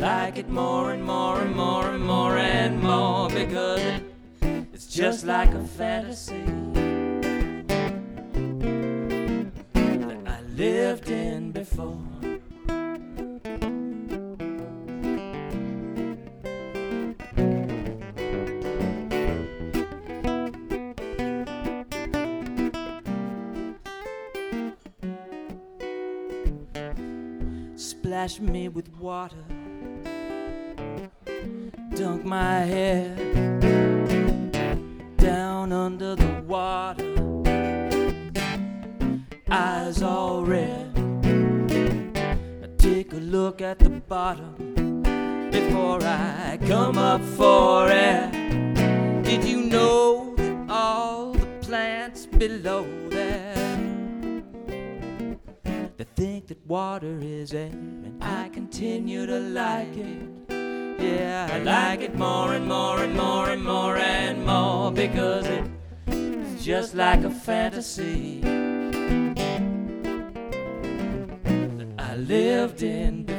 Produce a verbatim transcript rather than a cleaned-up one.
like it more and more and more and more and more because it, it's just like a fantasy that I lived in before. Splash me with water, dunk my head down under the water, eyes all red. I take a look at the bottom before I come up for air. Did you know that all the plants below there, they think that water is air, and I continue to like it. Yeah, I like it more and more and more and more and more because it, it's just like a fantasy that I lived in.